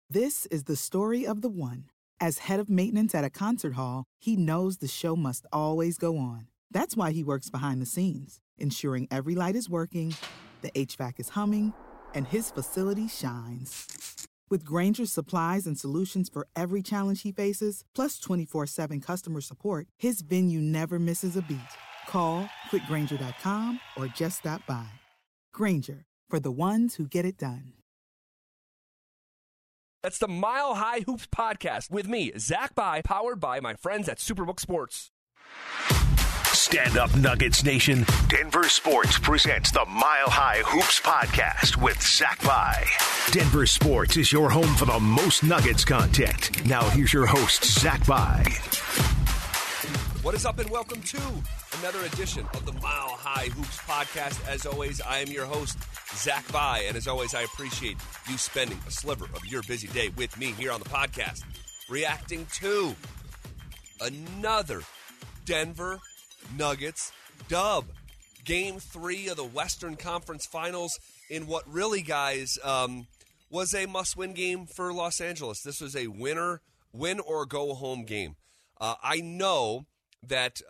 This is the story of the one. As head of maintenance at a concert hall, he knows the show must always go on. That's why he works behind the scenes, ensuring every light is working, the HVAC is humming, and his facility shines. With Grainger's supplies and solutions for every challenge he faces, plus 24/7 customer support, his venue never misses a beat. Call quickgrainger.com or just stop by. Grainger, for the ones who get it done. That's the Mile High Hoops podcast with me, Zach By, powered by my friends at Superbook Sports. Stand up, Nuggets Nation. Denver Sports presents the Mile High Hoops podcast with Zach By. Denver Sports is your home for the most Nuggets content. Now here's your host, Zach By. What is up, and welcome to another edition of the Mile High Hoops podcast. As always, I am your host, Zach By, and as always, I appreciate you spending a sliver of your busy day with me here on the podcast, reacting to another Denver Nuggets dub. Game 3 of the Western Conference Finals in what really, guys, was a must-win game for Los Angeles. This was a win or go home game. I know that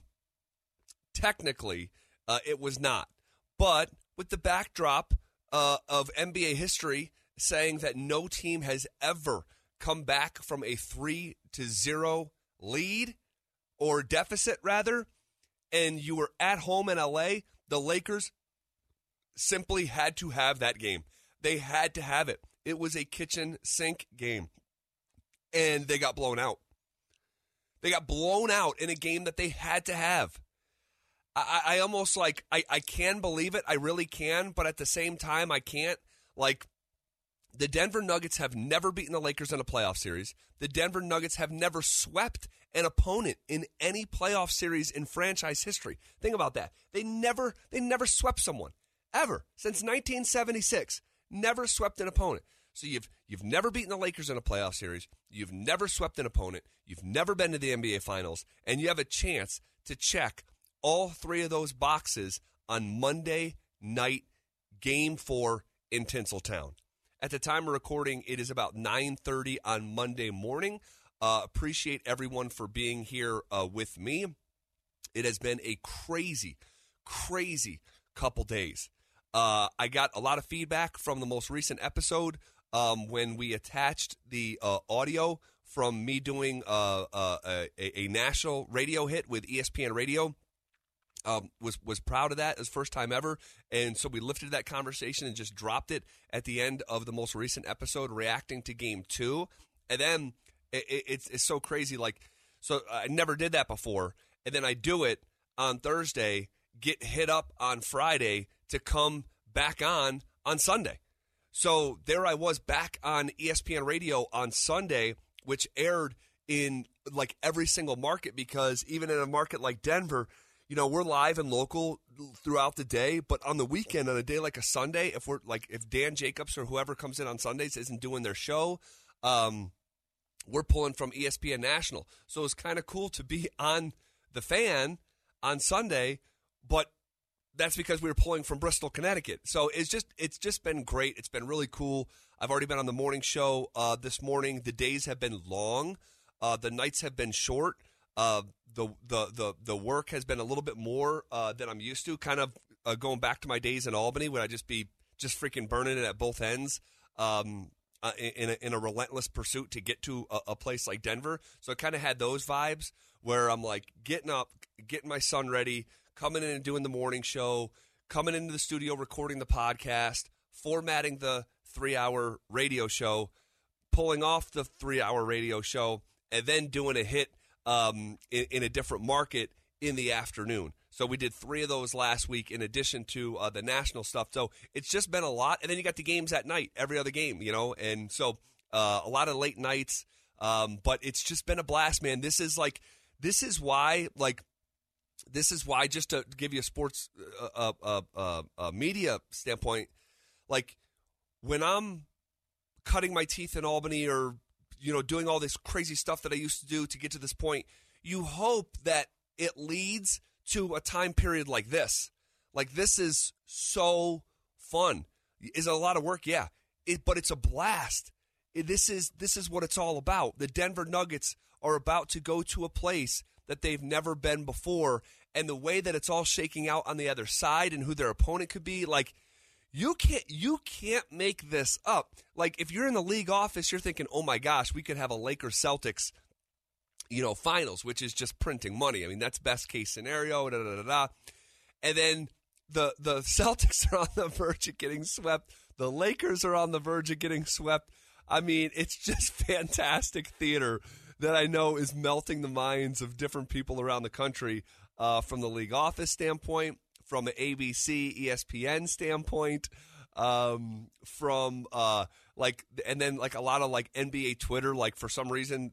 technically it was not, but with the backdrop of NBA history saying that no team has ever come back from a 3-0 lead or deficit, rather, and you were at home in LA, the Lakers simply had to have that game. They had to have it. It was a kitchen sink game, and they got blown out. They got blown out in a game that they had to have. I almost I can believe it. I really can, but at the same time, I can't. Like, the Denver Nuggets have never beaten the Lakers in a playoff series. The Denver Nuggets have never swept an opponent in any playoff series in franchise history. Think about that. They never swept someone, ever, since 1976. Never swept an opponent. So you've never beaten the Lakers in a playoff series. You've never swept an opponent. You've never been to the NBA Finals. And you have a chance to check all three of those boxes on Monday night, Game 4 in Tinseltown. At the time of recording, it is about 9:30 on Monday morning. Appreciate everyone for being here with me. It has been a crazy, crazy couple days. I got a lot of feedback from the most recent episode when we attached the audio from me doing a national radio hit with ESPN Radio. Was proud of that. It was first time ever. And so we lifted that conversation and just dropped it at the end of the most recent episode, reacting to Game 2. And then it's so crazy. So I never did that before. And then I do it on Thursday, get hit up on Friday to come back on Sunday. So there I was back on ESPN Radio on Sunday, which aired in like every single market, because even in a market like Denver, you know, we're live and local throughout the day, but on the weekend, on a day like a Sunday, if Dan Jacobs or whoever comes in on Sundays isn't doing their show, we're pulling from ESPN National. So it's kind of cool to be on the Fan on Sunday, but that's because we were pulling from Bristol, Connecticut. So it's just been great. It's been really cool. I've already been on the morning show this morning. The days have been long. The nights have been short. The work has been a little bit more than I'm used to, kind of going back to my days in Albany, where I just freaking burning it at both ends in a relentless pursuit to get to a place like Denver. So I kind of had those vibes where I'm like getting up, getting my son ready, coming in and doing the morning show, coming into the studio, recording the podcast, formatting the 3-hour radio show, pulling off the 3-hour radio show, and then doing a hit in a different market in the afternoon. So we did 3 of those last week in addition to the national stuff. So it's just been a lot. And then you got the games at night, every other game, you know. And so a lot of late nights. But it's just been a blast, man. This is why, just to give you a sports media standpoint, like when I'm cutting my teeth in Albany or, you know, doing all this crazy stuff that I used to do to get to this point, you hope that it leads to a time period like this. Like, this is so fun. Is it a lot of work? Yeah. But it's a blast. this is what it's all about. The Denver Nuggets are about to go to a place that they've never been before, and the way that it's all shaking out on the other side and who their opponent could be, like, you can't make this up. Like, if you're in the league office, you're thinking, oh my gosh, we could have a Lakers-Celtics, finals, which is just printing money. I mean, that's best case scenario, And then the Celtics are on the verge of getting swept. The Lakers are on the verge of getting swept. I mean, it's just fantastic theater that I know is melting the minds of different people around the country from the league office standpoint, from an ABC, ESPN standpoint, and then like a lot of like NBA Twitter, like for some reason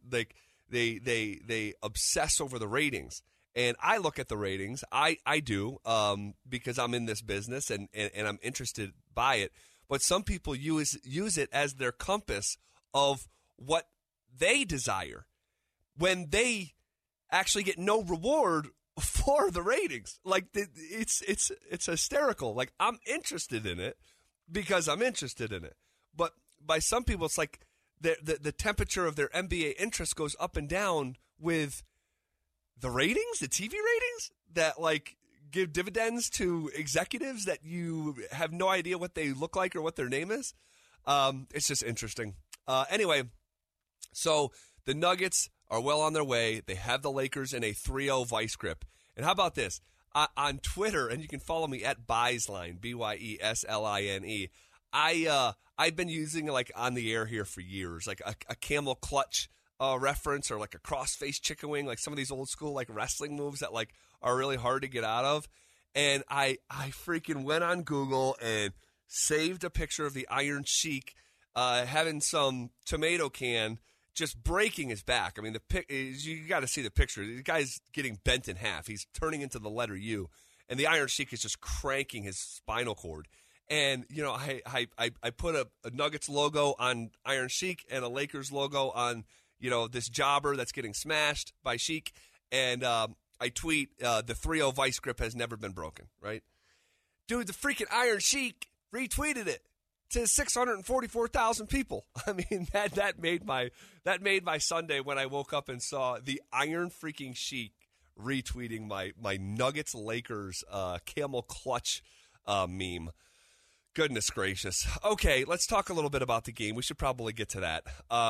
they obsess over the ratings. And I look at the ratings. I do because I'm in this business and I'm interested by it. But some people use it as their compass of what they desire when they actually get no reward for the ratings. Like, it's hysterical. Like, I'm interested in it because I'm interested in it. But by some people, it's like the temperature of their NBA interest goes up and down with the ratings, the TV ratings that, like, give dividends to executives that you have no idea what they look like or what their name is. It's just interesting. Anyway, so the Nuggets are well on their way. They have the Lakers in a 3-0 vice grip. And how about this? On Twitter, and you can follow me at Byesline, BYESLINE. I've been using, like, on the air here for years, like a camel clutch reference, or like a cross-face chicken wing, like some of these old school like wrestling moves that like are really hard to get out of. And I freaking went on Google and saved a picture of the Iron Sheik having some tomato can just breaking his back. I mean, you got to see the picture. The guy's getting bent in half. He's turning into the letter U, and the Iron Sheik is just cranking his spinal cord. And, I put a Nuggets logo on Iron Sheik and a Lakers logo on, this jobber that's getting smashed by Sheik. And I tweet, the 3-0 vice grip has never been broken, right? Dude, the freaking Iron Sheik retweeted it to 644,000 people. I mean, that made my Sunday when I woke up and saw the Iron freaking Sheik retweeting my Nuggets Lakers camel clutch meme. Goodness gracious. Okay, let's talk a little bit about the game. We should probably get to that.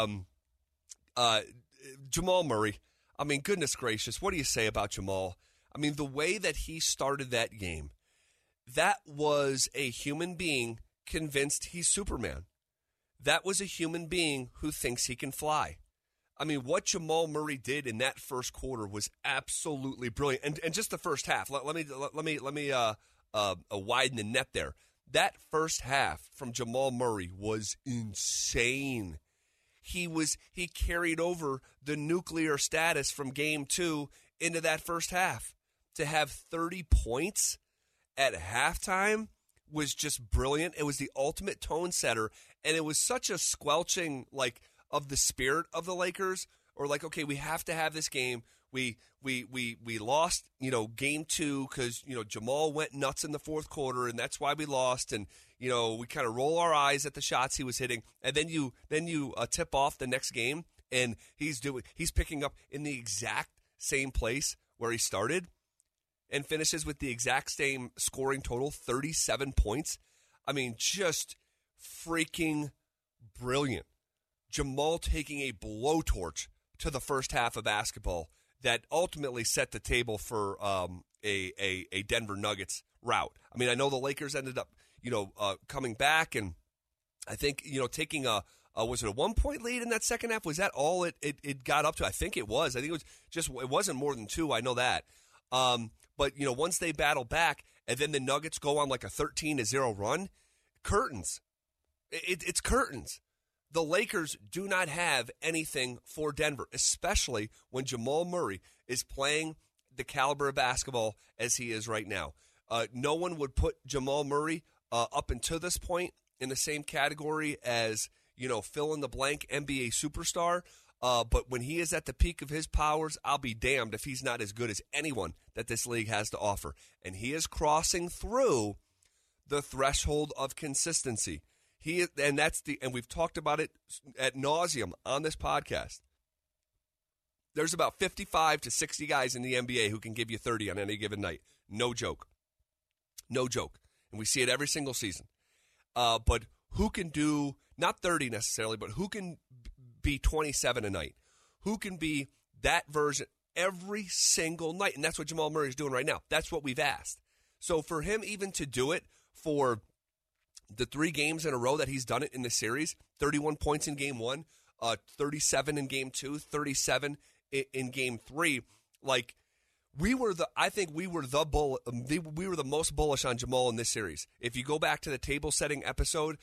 Jamal Murray. I mean, goodness gracious, what do you say about Jamal? I mean, the way that he started that game, that was a human being convinced he's Superman. That was a human being who thinks he can fly. I mean, what Jamal Murray did in that first quarter was absolutely brilliant. And just the first half. Let me widen the net there. That first half from Jamal Murray was insane. He carried over the nuclear status from game 2 into that first half. To have 30 points at halftime was just brilliant. It was the ultimate tone setter, and it was such a squelching of the spirit of the Lakers. Or okay, we have to have this game. We lost, game 2 because Jamal went nuts in the fourth quarter, and that's why we lost. And we kind of roll our eyes at the shots he was hitting, and then you tip off the next game, and he's picking up in the exact same place where he started, and finishes with the exact same scoring total, 37 points. I mean, just freaking brilliant. Jamal taking a blowtorch to the first half of basketball that ultimately set the table for a Denver Nuggets route. I mean, I know the Lakers ended up, coming back, and I think, taking was it a 1-point lead in that second half? Was that all it got up to? I think it was. I think it wasn't more than 2. I know that. But, once they battle back and then the Nuggets go on like a 13-0 run, curtains. It's curtains. The Lakers do not have anything for Denver, especially when Jamal Murray is playing the caliber of basketball as he is right now. No one would put Jamal Murray up until this point in the same category as, fill-in-the-blank NBA superstar. But when he is at the peak of his powers, I'll be damned if he's not as good as anyone that this league has to offer. And he is crossing through the threshold of consistency. And we've talked about it ad nauseum on this podcast. There's about 55 to 60 guys in the NBA who can give you 30 on any given night. No joke. No joke. And we see it every single season. But who can do, not 30 necessarily, but who can be 27 a night? Who can be that version every single night? And that's what Jamal Murray is doing right now. That's what we've asked. So for him even to do it for the 3 games in a row that he's done it in the series, 31 points in game 1, 37 in game 2, 37 in game 3, like I think we were the most bullish on Jamal in this series. If you go back to the table setting episode,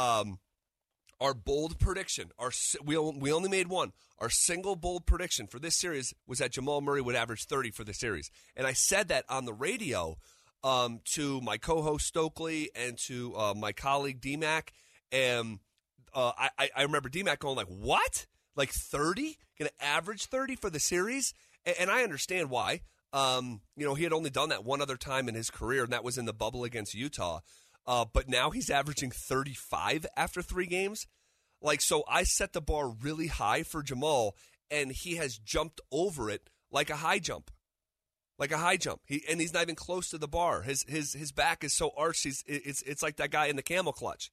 our bold prediction, we only made one. Our single bold prediction for this series was that Jamal Murray would average 30 for the series. And I said that on the radio to my co-host Stokely and to my colleague D-Mac. And I remember D-Mac going like, what? Like 30? Going to average 30 for the series? And I understand why. He had only done that one other time in his career, and that was in the bubble against Utah. But now he's averaging 35 after 3 games. So I set the bar really high for Jamal, and he has jumped over it like a high jump. Like a high jump. He's not even close to the bar. His back is so arched, it's like that guy in the camel clutch.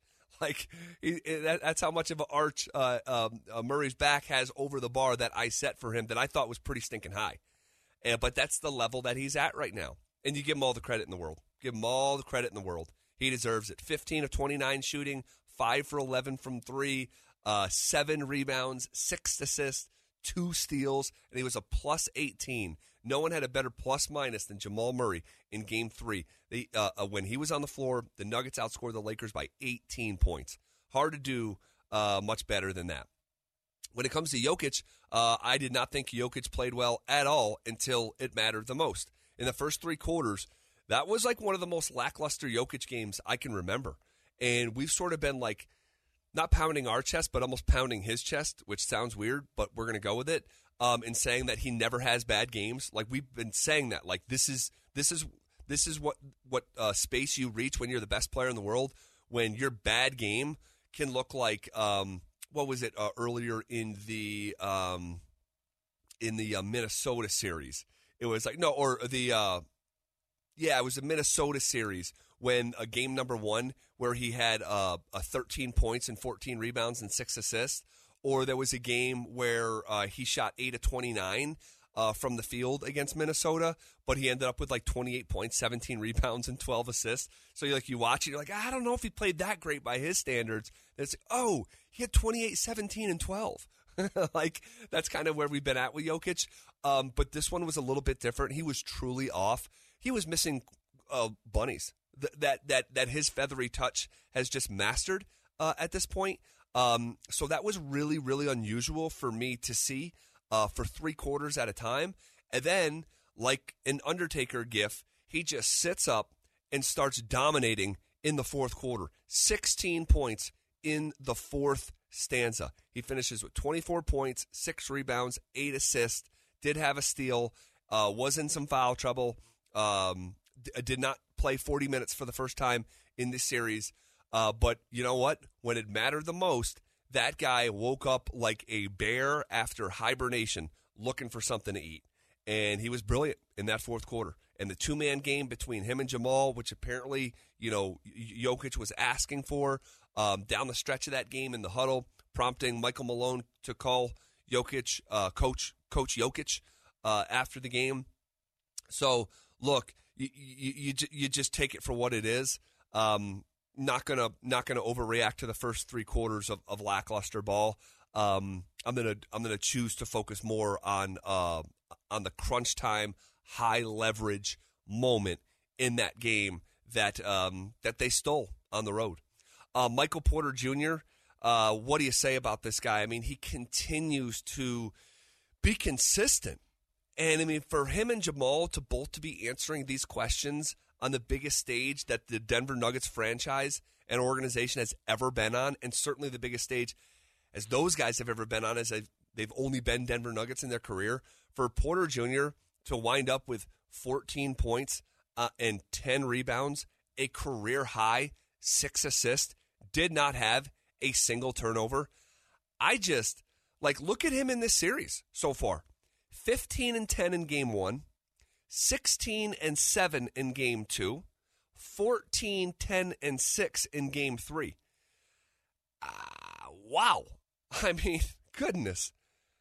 That's how much of an arch Murray's back has over the bar that I set for him that I thought was pretty stinking high. But that's the level that he's at right now. And you give him all the credit in the world. Give him all the credit in the world. He deserves it. 15 of 29 shooting, 5 for 11 from 3, 7 rebounds, 6 assists, 2 steals, and he was a plus 18. No one had a better plus-minus than Jamal Murray in Game 3. When he was on the floor, the Nuggets outscored the Lakers by 18 points. Hard to do much better than that. When it comes to Jokic, I did not think Jokic played well at all until it mattered the most. In the first 3 quarters, that was like one of the most lackluster Jokic games I can remember. And we've sort of been like, not pounding our chest, but almost pounding his chest, which sounds weird, but we're going to go with it, in saying that he never has bad games. Like, we've been saying that. Like, this is what space you reach when you're the best player in the world, when your bad game can look like, what was it earlier in the Minnesota series? It was like, it was the Minnesota series when game number 1 where he had 13 points and 14 rebounds and 6 assists. Or there was a game where he shot 8 of 29 from the field against Minnesota, but he ended up with like 28 points, 17 rebounds, and 12 assists. So you watch it, you're like, I don't know if he played that great by his standards. And it's like, oh, he had 28, 17, and 12. That's kind of where we've been at with Jokic. But this one was a little bit different. He was truly off. He was missing bunnies that his feathery touch has just mastered at this point. So that was really, really unusual for me to see for 3 quarters at a time. And then, like an Undertaker gif, he just sits up and starts dominating in the 4th quarter. 16 points in the 4th stanza. He finishes with 24 points, 6 rebounds, 8 assists, did have a steal, was in some foul trouble, did not play 40 minutes for the first time in this series. But you know what? When it mattered the most, that guy woke up like a bear after hibernation looking for something to eat. And he was brilliant in that 4th quarter. And the 2-man game between him and Jamal, which apparently, Jokic was asking for down the stretch of that game in the huddle, prompting Michael Malone to call Jokic, Coach Jokic, after the game. So, look, you just take it for what it is. Not gonna overreact to the first 3 quarters of lackluster ball. I'm gonna choose to focus more on the crunch time, high leverage moment in that game that they stole on the road. Michael Porter Jr. What do you say about this guy? I mean, he continues to be consistent, and I mean, for him and Jamal to both to be answering these questions on the biggest stage that the Denver Nuggets franchise and organization has ever been on, and certainly the biggest stage as those guys have ever been on, as they've only been Denver Nuggets in their career. For Porter Jr. to wind up with 14 points and 10 rebounds, a career high, 6 assists, did not have a single turnover. I just, look at him in this series so far. 15-10 in game 1, 16-7 in game 2, 14-10-6 in game 3. Wow. I mean, goodness.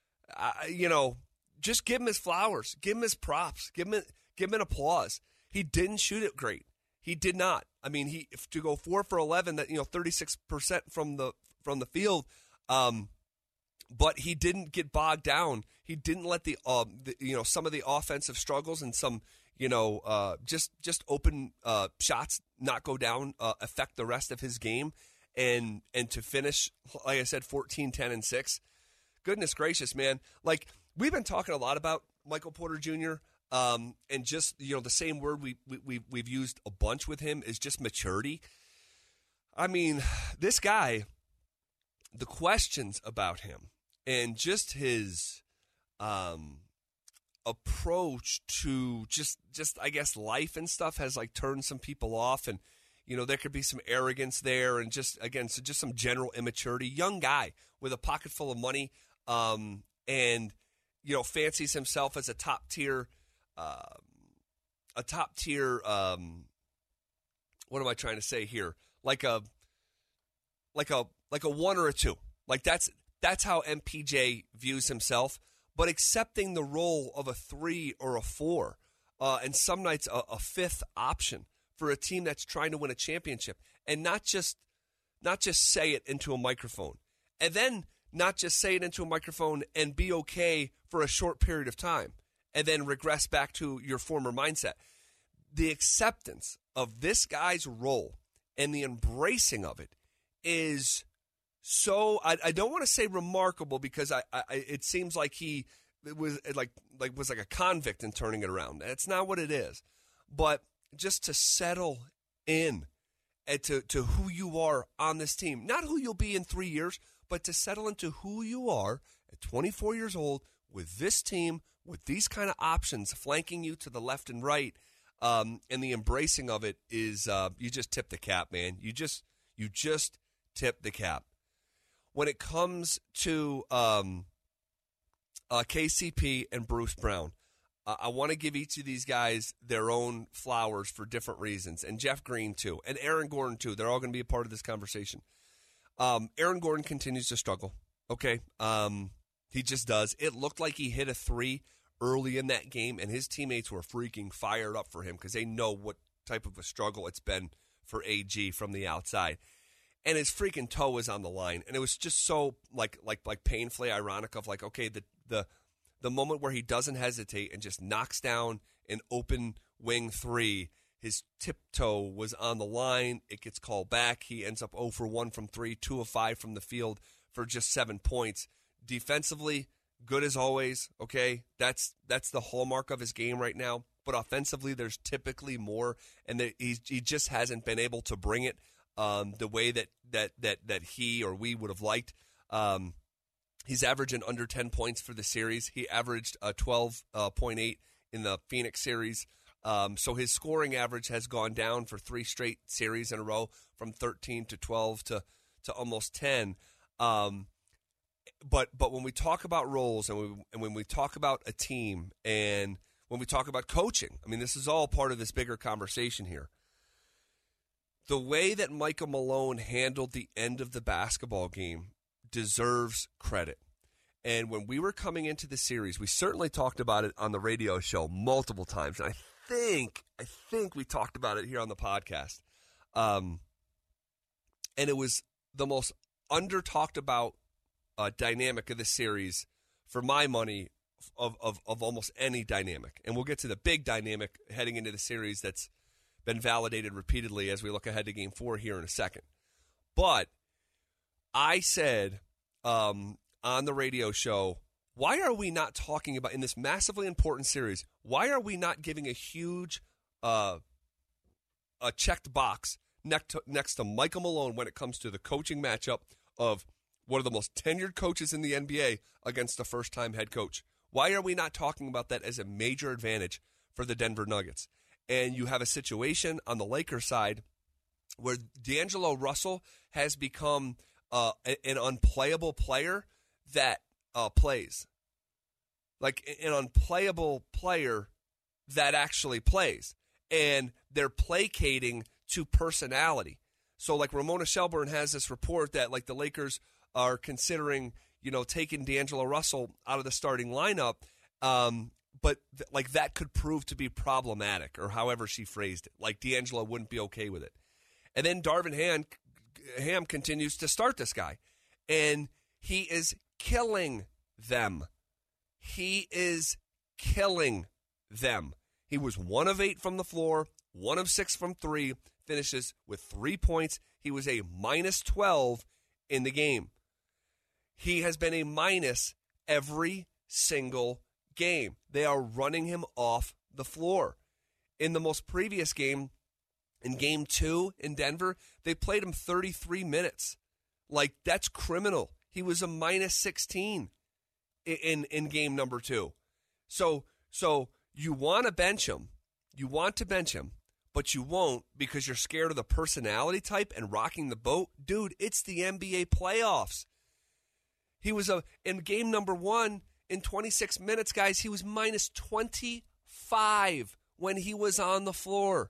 Just give him his flowers. Give him his props. Give him an applause. He didn't shoot it great. He did not. I mean, to go 4 for 11, that 36% from the field. But he didn't get bogged down. He didn't let the some of the offensive struggles and some just open shots not go down affect the rest of his game, and to finish, like I said, 14-10-6. Goodness gracious, man! Like, we've been talking a lot about Michael Porter Jr. And just the same word we've used a bunch with him is just maturity. I mean, this guy, the questions about him and just his approach to just I guess life and stuff has turned some people off, and there could be some arrogance there, and just some general immaturity. Young guy with a pocket full of money, and fancies himself as a top tier. What am I trying to say here? Like a 1 or a 2. That's how MPJ views himself, but accepting the role of a 3 or a 4, and some nights a 5th option for a team that's trying to win a championship, and not just say it into a microphone, and then not just say it into a microphone and be okay for a short period of time, and then regress back to your former mindset. The acceptance of this guy's role and the embracing of it is so, I don't want to say remarkable, because it seems like he was like a convict in turning it around. That's not what it is. But just to settle in and to who you are on this team, not who you'll be in 3 years, but to settle into who you are at 24 years old with this team, with these kind of options flanking you to the left and right, and the embracing of it is, you just tip the cap, man. You just tip the cap. When it comes to KCP and Bruce Brown, I want to give each of these guys their own flowers for different reasons, and Jeff Green too, and Aaron Gordon too. They're all going to be a part of this conversation. Aaron Gordon continues to struggle, okay? He just does. It looked like he hit a 3 early in that game, and his teammates were freaking fired up for him because they know what type of a struggle it's been for AG from the outside. And his freaking toe was on the line, and it was just so like painfully ironic of okay, the moment where he doesn't hesitate and just knocks down an open wing 3, his tiptoe was on the line. It gets called back. He ends up 0 for 1 from 3, 2 of 5 from the field for just 7 points. Defensively, good as always, okay? That's the hallmark of his game right now. But offensively, there's typically more, and he just hasn't been able to bring it the way that he or we would have liked. He's averaging under 10 points for the series. He averaged 12.8 in the Phoenix series. So his scoring average has gone down for 3 straight series in a row, from 13 to 12 to almost 10. But when we talk about roles and when we talk about a team and when we talk about coaching, I mean, this is all part of this bigger conversation here. The way that Michael Malone handled the end of the basketball game deserves credit. And when we were coming into the series, we certainly talked about it on the radio show multiple times. And I think we talked about it here on the podcast. And it was the most under-talked about dynamic of the series, for my money, of almost any dynamic. And we'll get to the big dynamic heading into the series that's been validated repeatedly as we look ahead to Game 4 here in a second. But I said on the radio show, why are we not talking about, in this massively important series, why are we not giving a huge a checked box next to Michael Malone when it comes to the coaching matchup of one of the most tenured coaches in the NBA against a first-time head coach? Why are we not talking about that as a major advantage for the Denver Nuggets? And you have a situation on the Lakers side where D'Angelo Russell has become an unplayable player that plays. Like an unplayable player that actually plays. And they're placating to personality. So like Ramona Shelburne has this report that like the Lakers are considering, taking D'Angelo Russell out of the starting lineup. But like that could prove to be problematic, or however she phrased it. Like D'Angelo wouldn't be okay with it. And then Darvin Ham continues to start this guy. And he is killing them. He is killing them. He was 1 of 8 from the floor, 1 of 6 from 3, finishes with 3 points. He was a minus 12 in the game. He has been a minus every single game. They are running him off the floor. In the most previous game, in game 2 in Denver, they played him 33 minutes. Like, that's criminal. He was a minus 16 in game number 2. So you want to bench him. You want to bench him, but you won't because you're scared of the personality type and rocking the boat. Dude, it's the NBA playoffs. He was in game number 1 in 26 minutes, guys, he was minus 25 when he was on the floor.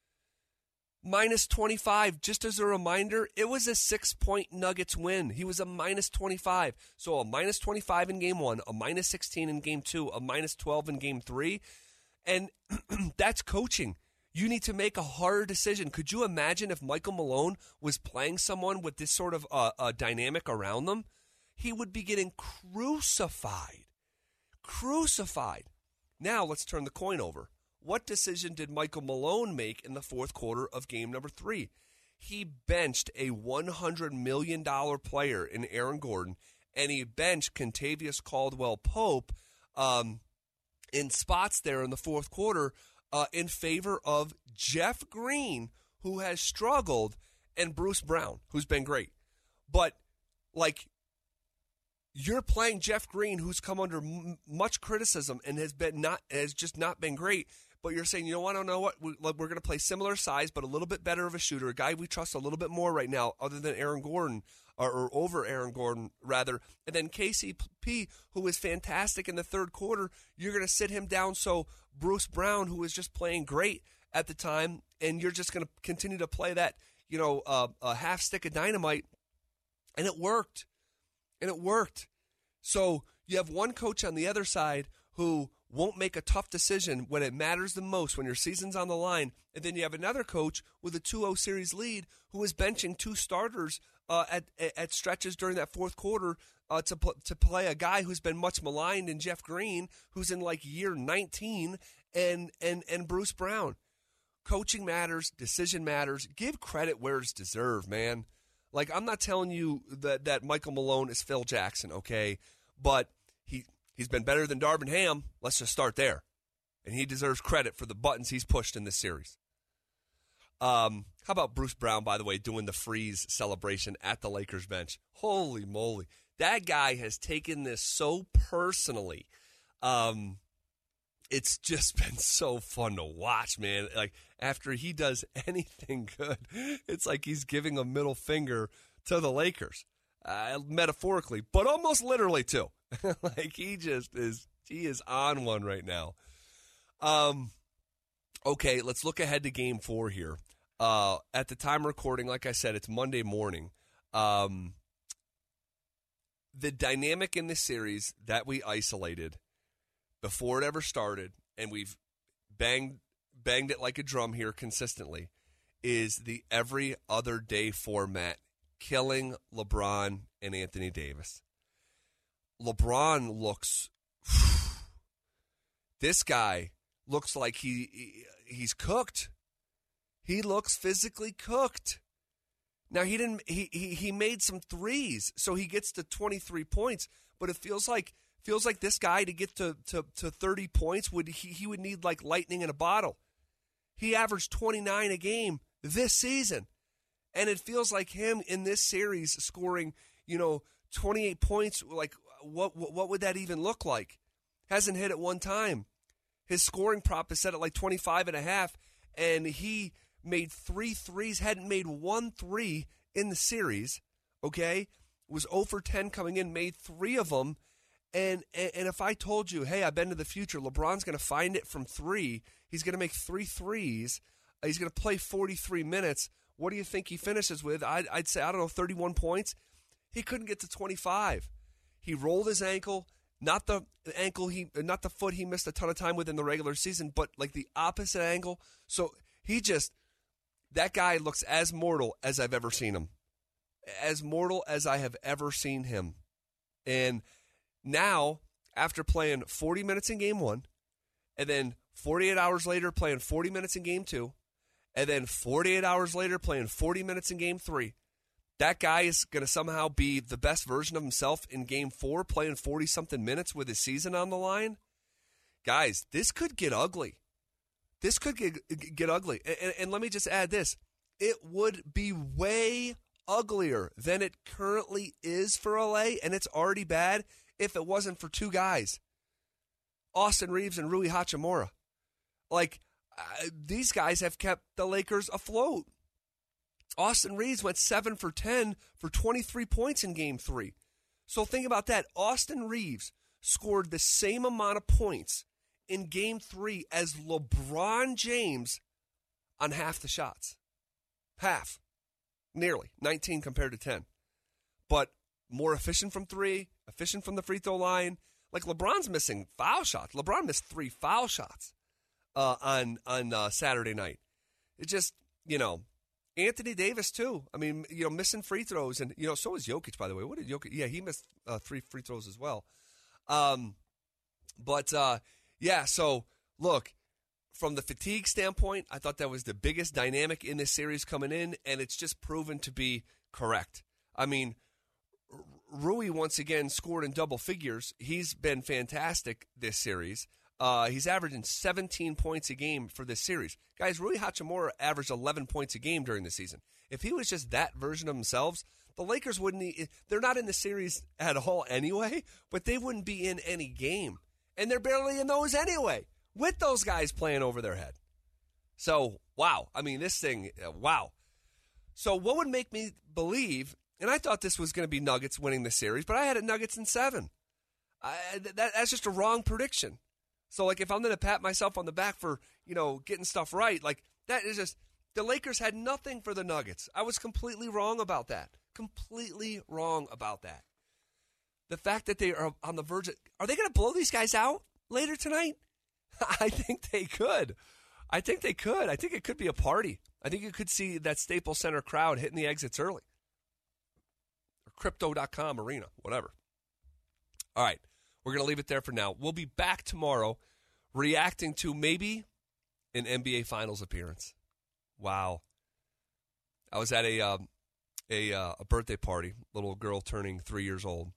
Minus 25, just as a reminder, it was a 6-point Nuggets win. He was a minus 25. So a minus 25 in game 1, a minus 16 in game 2, a minus 12 in game 3. And that's coaching. You need to make a harder decision. Could you imagine if Michael Malone was playing someone with this sort of dynamic around them? He would be getting crucified. Crucified. Now let's turn the coin over. What decision did Michael Malone make in the fourth quarter of game number 3? He benched a $100 million player in Aaron Gordon, and he benched Kentavious Caldwell-Pope in spots there in the fourth quarter in favor of Jeff Green, who has struggled, and Bruce Brown, who's been great. But, like, you're playing Jeff Green, who's come under much criticism and has just not been great. But you're saying, I don't know what, we're going to play similar size, but a little bit better of a shooter, a guy we trust a little bit more right now, other than Aaron Gordon, or over Aaron Gordon, rather. And then KCP, who was fantastic in the third quarter, you're going to sit him down so Bruce Brown, who was just playing great at the time, and you're just going to continue to play that, a half stick of dynamite. And it worked. So you have one coach on the other side who won't make a tough decision when it matters the most, when your season's on the line. And then you have another coach with a 2-0 series lead who is benching 2 starters at stretches during that fourth quarter to play a guy who's been much maligned in Jeff Green, who's in like year 19, and Bruce Brown. Coaching matters. Decision matters. Give credit where it's deserved, man. Like, I'm not telling you that Michael Malone is Phil Jackson, okay? But he's been better than Darvin Ham. Let's just start there. And he deserves credit for the buttons he's pushed in this series. How about Bruce Brown, by the way, doing the freeze celebration at the Lakers bench? Holy moly. That guy has taken this so personally. It's just been so fun to watch, man. Like, after he does anything good, it's like he's giving a middle finger to the Lakers. Metaphorically, but almost literally, too. Like, he is on one right now. Okay, let's look ahead to game 4 here. At the time of recording, like I said, it's Monday morning. The dynamic in this series that we isolated before it ever started, and we've banged it like a drum here consistently, is the every other day format, killing LeBron and Anthony Davis. LeBron looks, this guy looks like he's cooked. He looks physically cooked. Now, he made some threes, so he gets to 23 points, but it feels like this guy, to get to 30 points, he would need like lightning in a bottle. He averaged 29 a game this season, and it feels like him in this series scoring, 28 points. Like, what would that even look like? Hasn't hit it one time. His scoring prop is set at like 25.5, and he made 3 threes, hadn't made 1 3 in the series, okay? Was 0 for 10 coming in, made 3 of them. And if I told you, hey, I've been to the future, LeBron's going to find it from 3, he's going to make 3 threes, he's going to play 43 minutes, what do you think he finishes with? I'd say, 31 points. He couldn't get to 25. He rolled his ankle, not the foot he missed a ton of time with in the regular season, but like the opposite ankle. So that guy looks as mortal as I've ever seen him. As mortal as I have ever seen him. And now, after playing 40 minutes in Game 1, and then 48 hours later playing 40 minutes in Game 2, and then 48 hours later playing 40 minutes in Game 3, that guy is going to somehow be the best version of himself in Game 4, playing 40-something minutes with his season on the line. Guys, this could get ugly. This could get ugly. And let me just add this. It would be way uglier than it currently is for LA, and it's already bad if it wasn't for 2 guys, Austin Reeves and Rui Hachimura. These guys have kept the Lakers afloat. Austin Reeves went 7 for 10 for 23 points in Game 3. So think about that. Austin Reeves scored the same amount of points in Game 3 as LeBron James on half the shots. Half. Nearly. 19 compared to 10. But more efficient from 3, efficient from the free throw line. Like LeBron's missing foul shots. LeBron missed 3 foul shots on Saturday night. It just, Anthony Davis too. I mean, missing free throws. And, so was Jokic, by the way. What did Jokic? Yeah, he missed 3 free throws as well. So look, from the fatigue standpoint, I thought that was the biggest dynamic in this series coming in, and it's just proven to be correct. I mean, Rui once again scored in double figures. He's been fantastic this series. He's averaging 17 points a game for this series. Guys, Rui Hachimura averaged 11 points a game during the season. If he was just that version of themselves, the Lakers they're not in the series at all anyway, but they wouldn't be in any game. And they're barely in those anyway, with those guys playing over their head. So, wow. I mean, this thing, wow. So what would make me believe, and I thought this was going to be Nuggets winning the series, but I had it Nuggets in 7. That's just a wrong prediction. So, if I'm going to pat myself on the back for, getting stuff right, that is just, the Lakers had nothing for the Nuggets. I was completely wrong about that. Completely wrong about that. The fact that they are on the verge of, are they going to blow these guys out later tonight? I think they could. I think it could be a party. I think you could see that Staples Center crowd hitting the exits early. Or Crypto.com arena, whatever. All right. We're going to leave it there for now. We'll be back tomorrow reacting to maybe an NBA Finals appearance. Wow. I was at a birthday party, little girl turning 3 years old,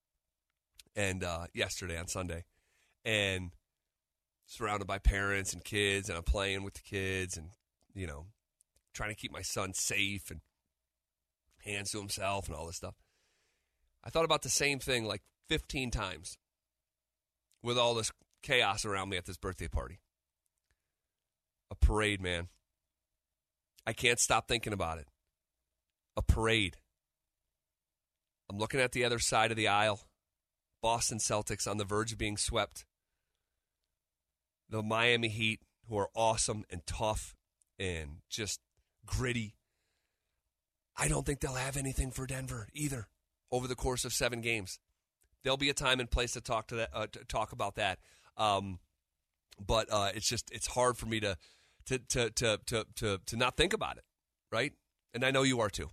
and yesterday on Sunday, and surrounded by parents and kids, and I'm playing with the kids and, trying to keep my son safe and hands to himself and all this stuff. I thought about the same thing 15 times. With all this chaos around me at this birthday party. A parade, man. I can't stop thinking about it. A parade. I'm looking at the other side of the aisle. Boston Celtics on the verge of being swept. The Miami Heat, who are awesome and tough and just gritty. I don't think they'll have anything for Denver either over the course of 7 games. There'll be a time and place to talk about that, but it's hard for me to not think about it, right? And I know you are too.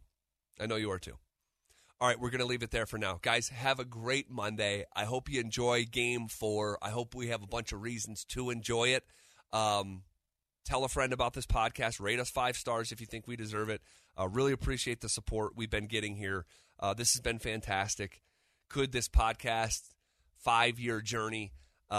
All right, we're going to leave it there for now, guys. Have a great Monday. I hope you enjoy Game 4. I hope we have a bunch of reasons to enjoy it. Tell a friend about this podcast. Rate us 5 stars if you think we deserve it. Really appreciate the support we've been getting here. This has been fantastic. Could this podcast, 5-year journey,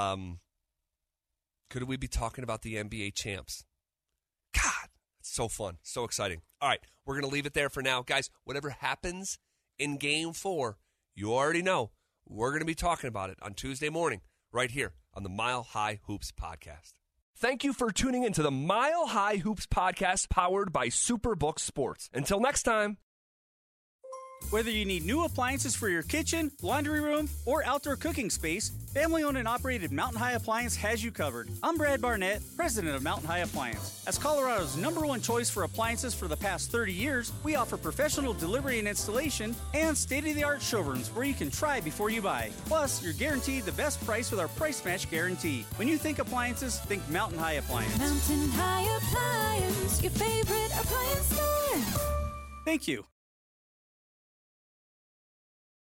could we be talking about the NBA champs? God, it's so fun, so exciting. All right, we're going to leave it there for now. Guys, whatever happens in Game 4, you already know we're going to be talking about it on Tuesday morning right here on the Mile High Hoops podcast. Thank you for tuning in to the Mile High Hoops podcast powered by Superbook Sports. Until next time. Whether you need new appliances for your kitchen, laundry room, or outdoor cooking space, family-owned and operated Mountain High Appliance has you covered. I'm Brad Barnett, president of Mountain High Appliance. As Colorado's #1 choice for appliances for the past 30 years, we offer professional delivery and installation and state-of-the-art showrooms where you can try before you buy. Plus, you're guaranteed the best price with our price match guarantee. When you think appliances, think Mountain High Appliance. Mountain High Appliance, your favorite appliance store. Thank you.